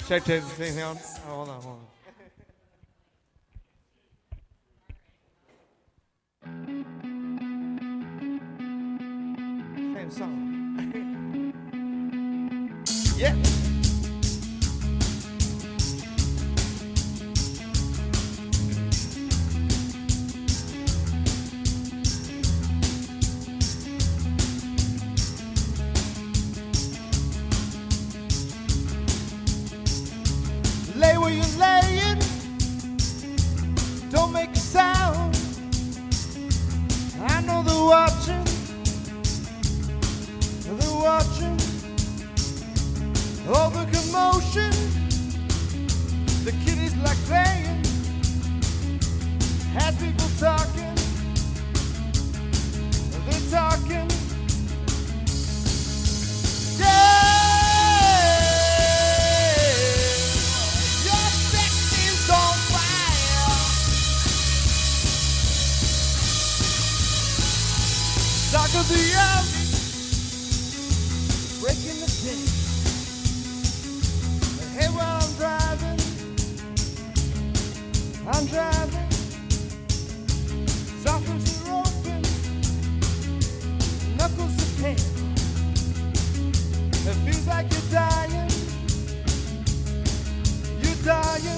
Check the thing out. Oh, hold on, hold on. Same song. Yeah. Lay where you're laying, don't make a sound. I know they're watching, all the commotion. The kiddies like playing, has people talking, they're talking. Talk of the young, breaking the day. Hey, while I'm driving, sockets are open, knuckles are pale. It feels like you're dying, you're dying.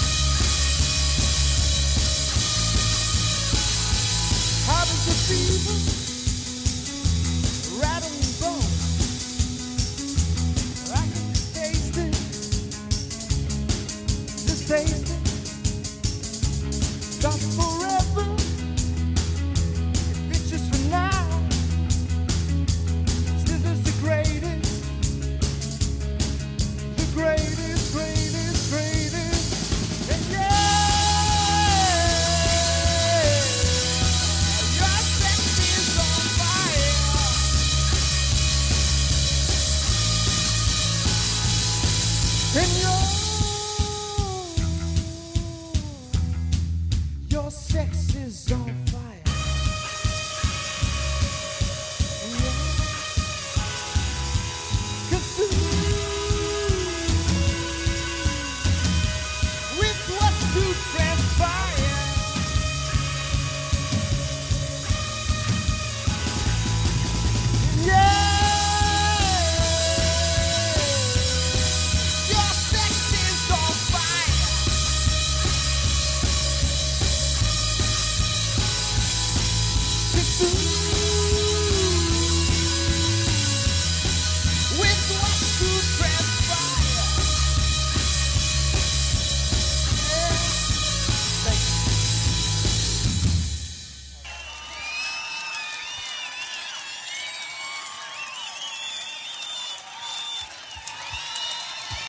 People